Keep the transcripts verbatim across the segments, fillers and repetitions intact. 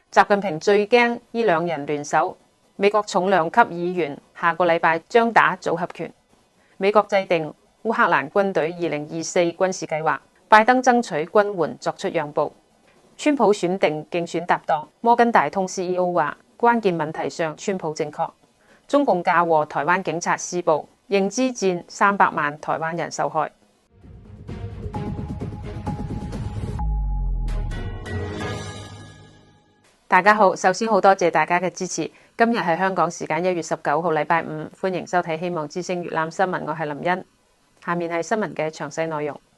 習近平最驚呢兩人聯手。美國重量級議員下個禮拜將打組合拳。美國制定烏克蘭軍隊二零二四軍事計劃，拜登爭取軍援作出讓步。川普選定競選搭檔，摩根大通 C E O 話關鍵問題上川普正確。中共嫁禍台灣警察施暴，認知戰三百萬台灣人受害。大家好，首先好多謝大家嘅支持。今日係香港時間一月十九號禮拜五，歡迎收睇希望之聲粵覽新聞，我係林茵。下面係新聞嘅詳細內容。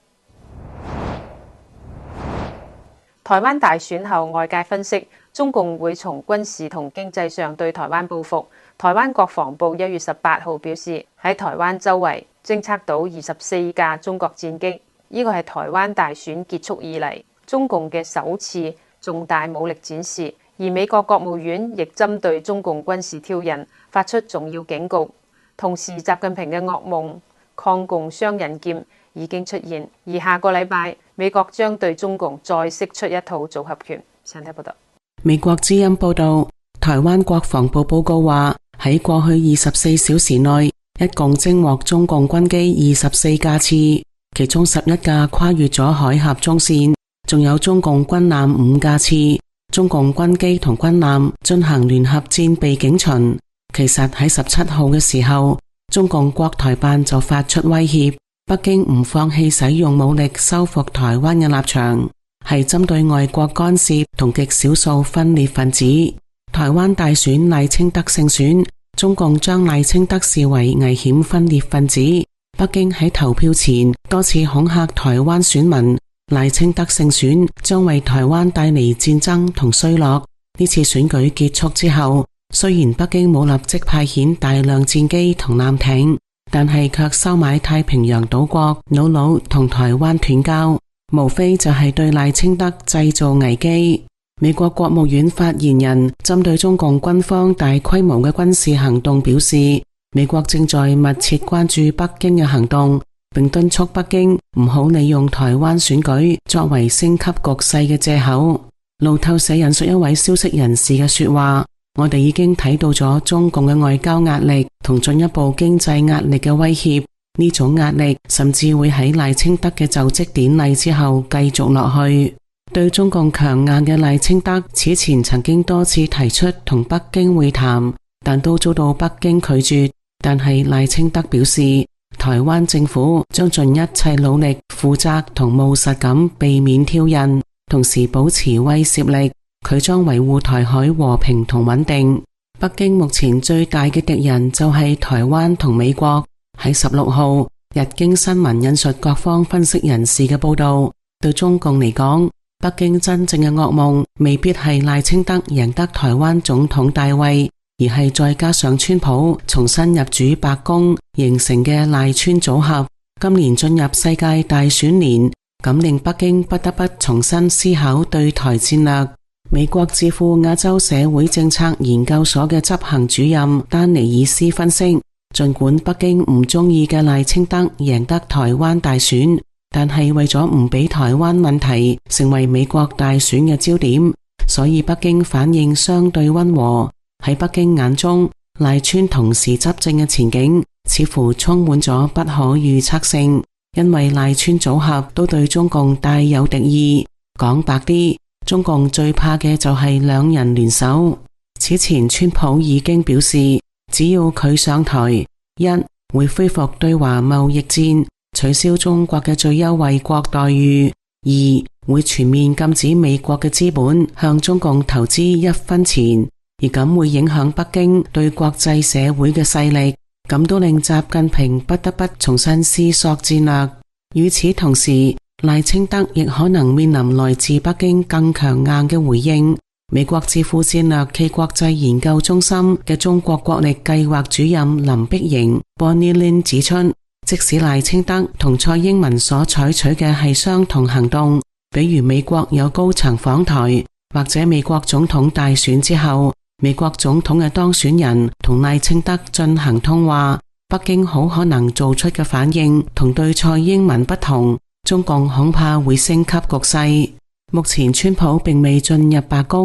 台灣大選後，外界分析中共會從軍事同經濟上對台灣報復。台灣國防部一月十八號表示，喺台灣周圍偵測到二十四架中國戰機，呢個係台灣大選結束以嚟中共嘅首次重大武力展示。而美國國務院亦針對中共軍事挑釁發出重要警告。同時，習近平嘅噩夢抗共雙刃劍已經出現，而下個禮拜美國將對中共再釋出一套組合拳。請睇報道。 美國之音報道，台灣國防部報告話，喺過去二十四小時內，一共偵獲中共軍機二十四架次，其中十一架跨越咗海峽中線，仲有中共軍艦五架次。中共軍機同軍艦進行聯合戰備警巡。其實喺十七號嘅時候，中共國台辦就發出威脅，北京唔放棄使用武力收復台灣嘅立場，係針對外國干涉同極少數分裂分子。台灣大選賴清德勝選，中共將賴清德視為危險分裂分子。北京喺投票前多次恐嚇台灣選民，賴清德勝選將為台灣帶嚟戰爭同衰落。呢次選舉結束之後，雖然北京冇立即派遣大量戰機同艦艇，但係卻收買太平洋島國瑙魯同台灣斷交，無非就係對賴清德製造危機。美國國務院發言人針對中共軍方大規模嘅軍事行動表示，美國正在密切關注北京嘅行動，並敦促北京唔好利用台灣選舉作為升級局勢嘅借口。路透社引述一位消息人士嘅說話，我哋已經睇到咗中共嘅外交壓力同進一步經濟壓力嘅威脅，呢種壓力甚至會喺賴清德嘅就職典禮之後繼續落去。對中共強硬嘅賴清德此前曾經多次提出同北京會談，但都遭到北京拒絕。但係賴清德表示，台灣政府將盡一切努力負責同務實咁避免挑釁，同時保持威懾力。佢將維護台海和平同穩定。北京目前最大嘅敵人就係台灣同美國。喺十六號，日經新聞引述各方分析人士嘅報道，對中共嚟講，北京真正嘅噩夢未必係賴清德贏得台灣總統大位，而係再加上川普重新入主白宮形成嘅賴川組合。今年進入世界大選年，咁令北京不得不重新思考對台戰略。美國智庫亞洲社會政策研究所嘅執行主任丹尼爾斯分析，儘管北京唔中意嘅賴清德贏得台灣大選，但係為咗唔俾台灣問題成為美國大選嘅焦點，所以北京反應相對溫和。喺北京眼中，賴川同時執政嘅前景似乎充滿咗不可預測性，因為賴川組合都對中共帶有敵意。講白啲，中共最怕嘅就係兩人聯手。此前川普已經表示，只要佢上台，一會恢復對華貿易戰，取消中國嘅最優惠國待遇；二會全面禁止美國嘅資本向中共投資一分錢。而咁會影響北京對國際社會嘅勢力，咁都令習近平不得不重新思索戰略。與此同時，賴清德亦可能面臨來自北京更強硬嘅回應。美國智庫戰略暨國際研究中心嘅中國國力計劃主任林碧瑩 Bonnie Lin 指出，即使賴清德同蔡英文所採取嘅係相同行動，比如美國有高層訪台，或者美國總統大選之後，美國總統嘅當選人同賴清德進行通話，北京好可能做出嘅反應同對蔡英文不同，中共恐怕會升級局勢。目前川普並未進入白宮，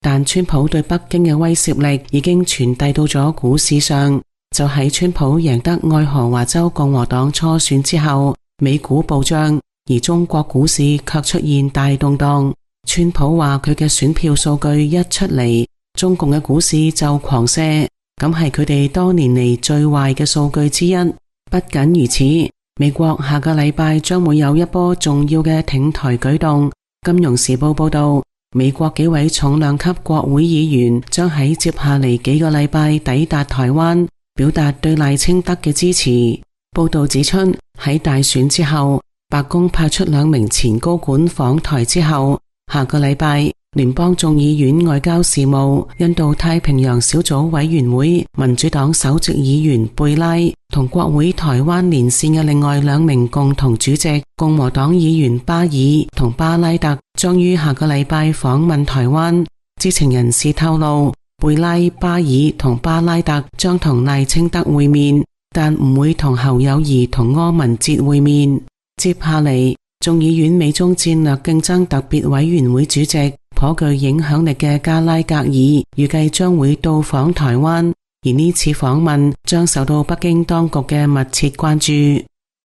但川普對北京嘅威懾力已經傳遞到咗股市上。就喺川普贏得愛荷華州共和黨初選之後，美股暴漲，而中國股市卻出現大動盪。川普話佢嘅選票數據一出嚟，中共嘅股市就狂瀉，咁係佢哋多年嚟最壞嘅數據之一。不僅如此，美國下個禮拜將會有一波重要嘅挺台舉動。金融時報報道，美國幾位重量級國會議員將喺接下嚟幾個禮拜抵達台灣，表達對賴清德嘅支持。報道指出，喺大選之後，白宮派出兩名前高管訪台之後，下個禮拜聯邦眾議院外交事務、印度太平洋小組委員會民主黨首席議員貝拉同國會台灣連線嘅另外兩名共同主席共和黨議員巴爾同巴拉特將於下個禮拜訪問台灣。知情人士透露，貝拉、巴爾同巴拉特將同賴清德會面，但唔會同侯友宜同柯文哲會面。接下嚟，眾議院美中戰略競爭特別委員會主席頗具影響力嘅加拉格爾預計將會到訪台灣，而呢次訪問將受到北京當局嘅密切關注。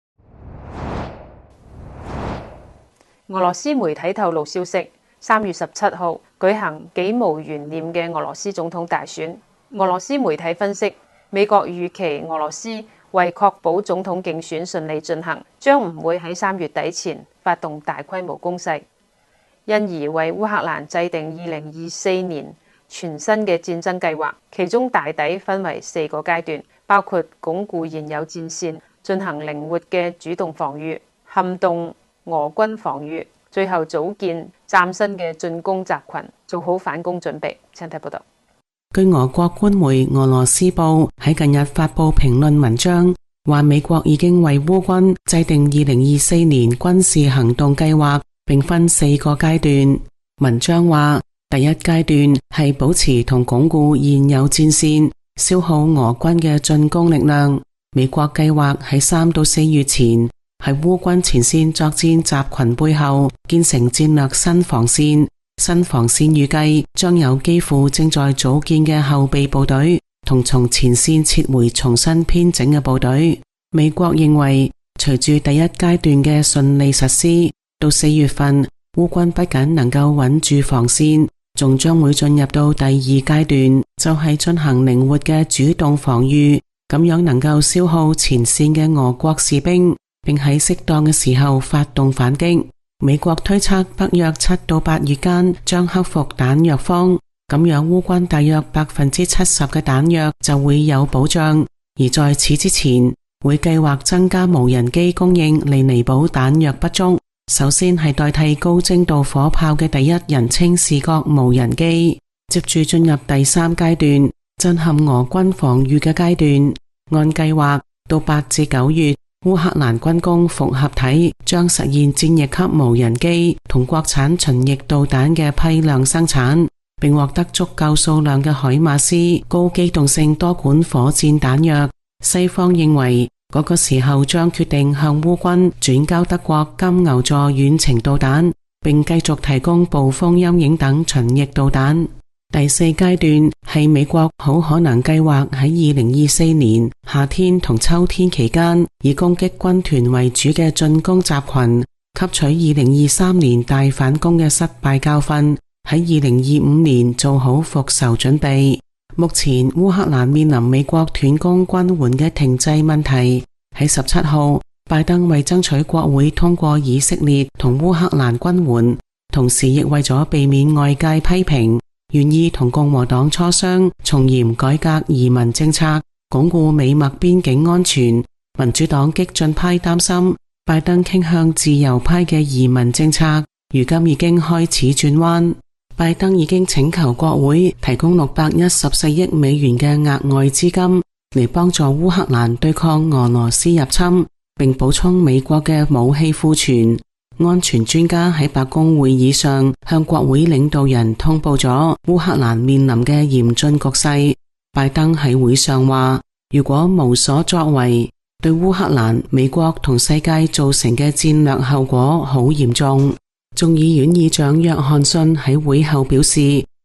俄羅斯媒體透露消息，三月十七號舉行幾無懸念嘅俄羅斯總統大選。俄羅斯媒體分析，美國預期俄羅斯為確保總統競選順利進行，將唔會喺三月底前發動大規模攻勢，因而為烏克蘭制定二零二四年全新嘅戰爭計劃，其中大抵分為四個階段，包括鞏固現有戰線、進行靈活嘅主動防禦、撼動俄軍防禦，最後組建嶄新嘅進攻集群，做好反攻準備。請睇報道。 據俄國官媒俄羅斯報喺近日發佈評論文章，話美國已經為烏軍制定二零二四年軍事行動計劃，並分四個階段。文章話，第一階段係保持同鞏固現有戰線，消耗俄軍嘅進攻力量。美國計劃喺三到四月前喺烏軍前線作戰集群背後建成戰略新防線。新防線預計將有基輔正在組建嘅後備部隊，同從前線撤回重新編整嘅部隊。美國認為，隨住第一階段嘅順利實施，到四月份，烏軍不僅能夠穩住防線，仲將會進入到第二階段，就係進行靈活嘅主動防禦，咁樣能夠消耗前線嘅俄國士兵，並喺適當嘅時候發動反擊。美國推測北約七到八月間將克服彈藥荒，咁樣烏軍大約百分之七十嘅彈藥就會有保障。而在此之前，會計劃增加無人機供應嚟彌補彈藥不足。首先係代替高精度火炮嘅第一人稱視覺無人機，接住進入第三階段，震撼俄軍防禦嘅階段。按計劃，到八至九月，烏克蘭軍工複合體將實現戰役級無人機同國產巡弋導彈嘅批量生產，並獲得足夠數量嘅海馬斯高機動性多管火箭彈藥。西方認為嗰個時候將決定向烏軍轉交德國金牛座遠程導彈，並繼續提供暴風陰影等巡弋導彈。第四階段係美國好可能計劃喺二零二四年夏天同秋天期間，以攻擊軍團為主嘅進攻集群，吸取二零二三年大反攻嘅失敗教訓，喺二零二五年做好復仇準備。目前烏克蘭面臨美國斷供軍援嘅停滯問題。喺十七號，拜登為爭取國會通過以色列同烏克蘭軍援，同時亦為咗避免外界批評，願意同共和黨磋商從嚴改革移民政策，鞏固美墨邊境安全。民主黨激進派擔心拜登傾向自由派嘅移民政策，如今已經開始轉彎。拜登已經請求國會提供六百一十四億美元嘅額外資金嚟幫助烏克蘭對抗俄羅斯入侵，並補充美國嘅武器庫存。安全專家喺白宮會議上向國會領導人通報咗烏克蘭面臨嘅嚴峻局勢。拜登喺會上話，如果無所作為，對烏克蘭、美國同世界造成嘅戰略後果好嚴重。眾議院議長約翰遜喺會後表示，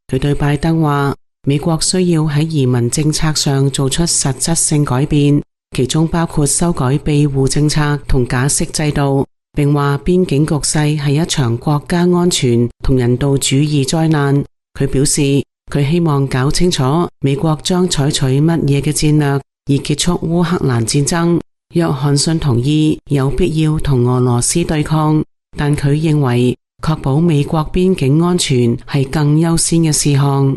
佢對拜登話，美國需要喺移民政策上做出實質性改變，其中包括修改庇護政策同假釋制度，並話邊境局勢係一場國家安全同人道主義災難。佢表示，佢希望搞清楚美國將採取乜嘢嘅戰略以結束烏克蘭戰爭。約翰遜同意有必要同俄羅斯對抗，但佢認為確保美國邊境安全係更優先嘅事項。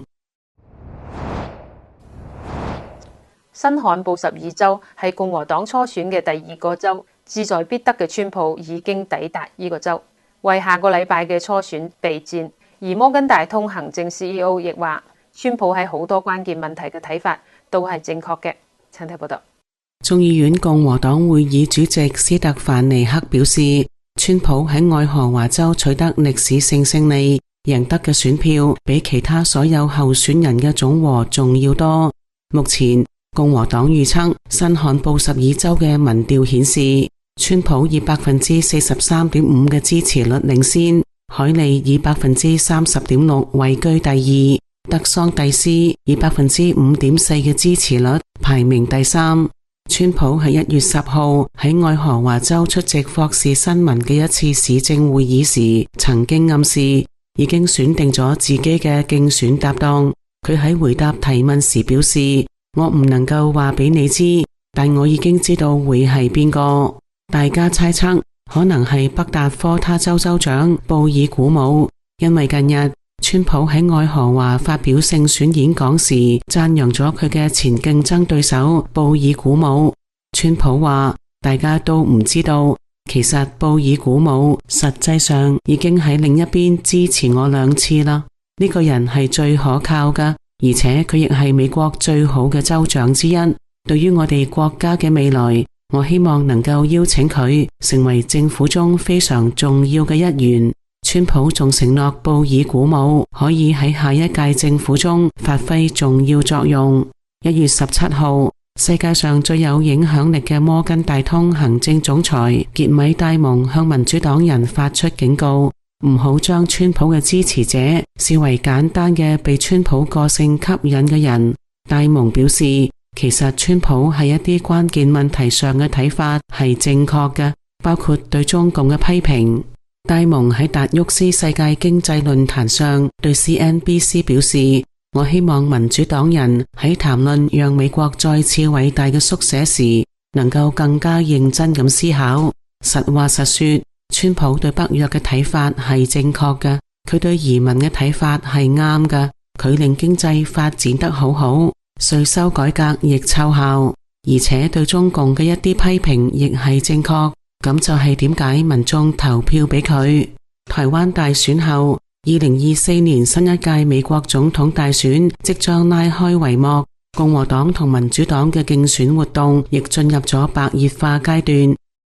新罕布什爾州係共和黨初選嘅第二個州，志在必得嘅川普已經抵達呢個州，為下個禮拜嘅初選備戰。而摩根大通行政 C E O 亦話，川普喺好多關鍵問題嘅睇法都係正確嘅。請睇報道。 眾議院共和黨會議主席斯特凡尼克表示，川普喺愛荷華州取得歷史性勝利，贏得嘅選票比其他所有候選人嘅總和仲要多。目前共和黨預測新罕布什爾州嘅民調顯示，川普以百分之四十三點五嘅支持率領先，海利以百分之三十點六位居第二，德桑蒂斯以百分之五點四嘅支持率排名第三。川普喺一月十號喺愛荷華州出席霍士新聞嘅一次市政會議時，曾經暗示已經選定咗自己嘅競選搭檔。佢喺回答提問時表示，我唔能夠話俾你知，但我已經知道會係邊個。大家猜測可能係北達科他州州長布爾古姆，因為近日川普喺愛荷華發表勝選演講時，讚揚咗佢嘅前競爭對手布爾古姆。川普話，大家都唔知道，其實布爾古姆實際上已經喺另一邊支持我兩次啦。呢個人係最可靠㗎，而且佢亦係美國最好嘅州長之一。對於我哋國家嘅未來，我希望能夠邀請佢成為政府中非常重要嘅一員。川普仲承諾布爾古姆可以喺下一屆政府中發揮重要作用。一月十七號，世界上最有影響力嘅摩根大通行政總裁傑米戴蒙向民主黨人發出警告，唔好將川普嘅支持者視為簡單嘅被川普個性吸引嘅人。戴蒙表示，其實川普喺一啲關鍵問題上嘅睇法係正確嘅，包括對中共嘅批評。戴蒙喺達沃斯世界經濟論壇上對 C N B C 表示，我希望民主黨人喺談論讓美國再次偉大嘅縮寫時，能夠更加認真咁思考。實話實說，川普對北約嘅睇法係正確嘅，佢對移民嘅睇法係啱嘅，佢令經濟發展得好好，稅收改革亦奏效，而且對中共嘅一啲批評亦係正確。咁就係點解民眾投票俾佢。台灣大選後，二零二四年新一屆美國總統大選即將拉開帷幕，共和黨同民主黨嘅競選活動亦進入咗白熱化階段。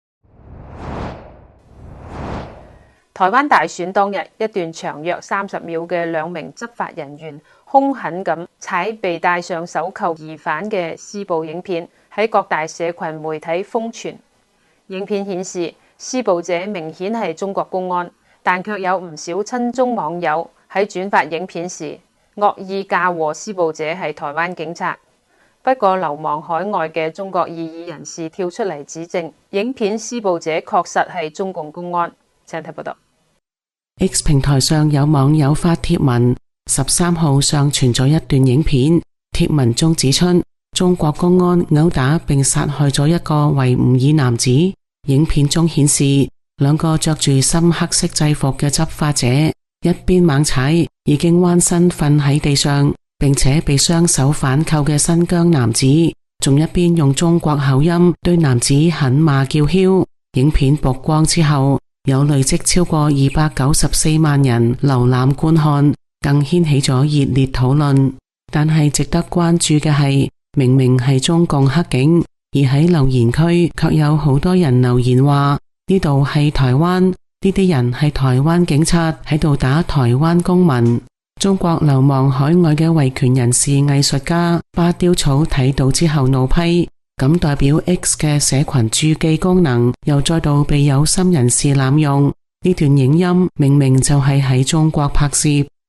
台灣大選當日，一段長約三十秒嘅兩名執法人員兇狠咁踩被戴上手銬疑犯嘅施暴影片喺各大社群媒體瘋傳。影片顯示，施暴者明顯係中國公安，但卻有唔少親中網友喺轉發影片時惡意嫁禍施暴者係台灣警察。不過流亡海外嘅中國異議人士跳出嚟指證，影片施暴者確實係中共公安。請睇報道。 X 平台上有網友發帖文，十三號上傳咗一段影片，帖文中指出，中國公安毆打並殺害咗一個維吾爾男子。影片中顯示，兩個着住深黑色制服嘅執法者，一邊猛踩已經彎身瞓喺地上並且被雙手反扣嘅新疆男子，仲一邊用中國口音對男子狠罵叫囂。影片曝光之後，有累積超過二百九十四萬人瀏覽觀看，更掀起咗熱烈討論。但係值得關注嘅係，明明係中共黑警，而喺留言區卻有好多人留言話呢度係台灣，呢啲人係台灣警察喺度打台灣公民。中國流亡海外嘅維權人士藝術家巴丟草睇到之後怒批，咁代表 X 嘅社群註記功能又再度被有心人士濫用。呢段影音明明就係喺中國拍攝，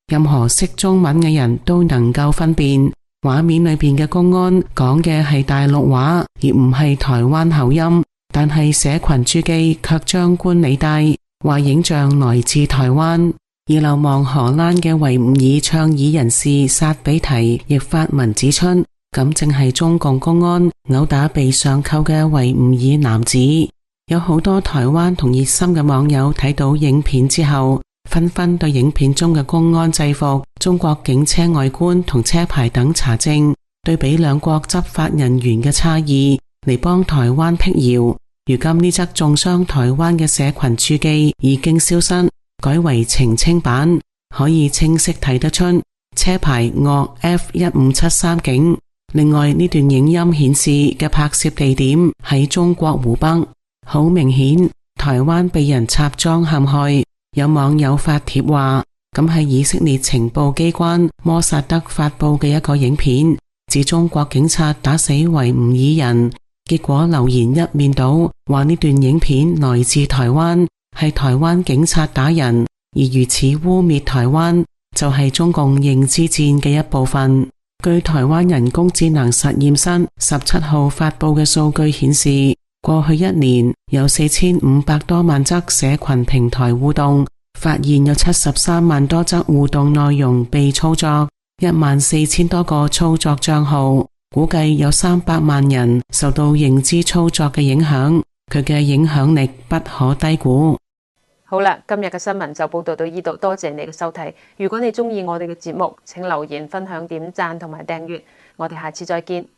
任何識中文嘅人都能夠分辨。畫面裏邊嘅公安講嘅係大陸話，而唔係台灣口音，但係社群註記卻張冠李戴，話影像來自台灣。而流亡荷蘭嘅維吾爾倡議人士薩比提亦發文指出，咁正係中共公安毆打被上扣嘅維吾爾男子。有好多台灣同熱心嘅網友睇到影片之後，紛紛對影片中嘅公安制服、中國警車外觀同車牌等查證，對比兩國執法人員嘅差異，嚟幫台灣闢謠。如今呢則中傷台灣嘅社群註記已經消失，改為澄清版，可以清晰睇得出車牌鄂 F 一五七三警。另外呢段影音顯示嘅拍攝地點喺中國湖北，好明顯台灣被人插贓陷害。有網友發帖話，咁係以色列情報機關摩薩德發佈嘅一個影片，指中國警察打死維吾爾人，結果留言一面倒，話呢段影片來自台灣，係台灣警察打人，而如此污衊台灣，就係中共認知戰嘅一部分。據台灣人工智能實驗室十七號發佈嘅數據顯示，過去一年有四千五百多萬則社群平台互動，發現有七十三萬多則互動內容被操作，一萬四千多個操作賬號，估計有三百萬人受到認知操作嘅影響，佢嘅影響力不可低估。 好啦，今日嘅新聞就報道到呢度，多謝你嘅收睇。如果你鍾意我哋嘅節目，請留言、分享、點讚同埋訂閱。我哋下次再見。